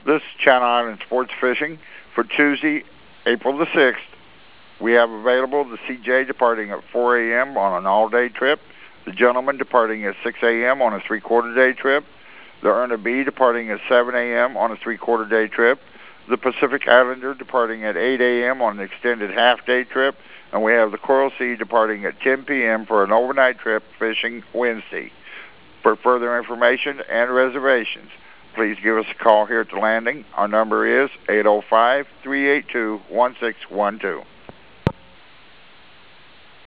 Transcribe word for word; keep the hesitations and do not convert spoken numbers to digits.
This is Channel Island Sports Fishing for Tuesday, April the sixth. We have available the C J departing at four a.m. on an all-day trip, the Gentleman departing at six a.m. on a three-quarter day trip, the Erna B departing at seven a.m. on a three-quarter day trip, the Pacific Islander departing at eight a.m. on an extended half-day trip, and we have the Coral Sea departing at ten p.m. for an overnight trip fishing Wednesday. For further information and reservations, please give us a call here at the landing. Our number is eight oh five, three eight two, one six one two.